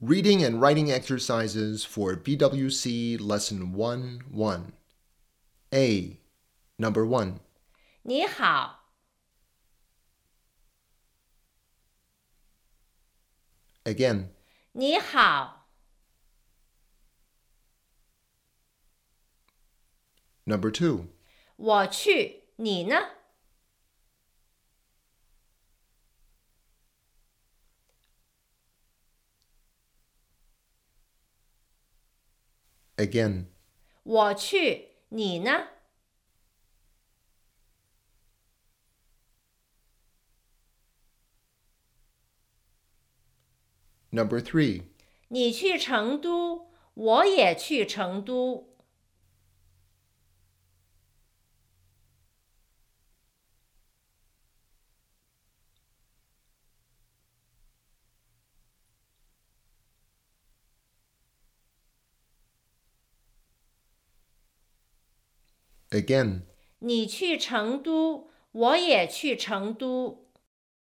Reading and writing exercises for BWC Lesson 1-1. A. Number 1. 你好， Again. 你好， Number 2. 我去，你呢？ Again. 我去，你呢？ Number 3. 你去成都，我也去成都。 Again. 你去成都，我也去成都。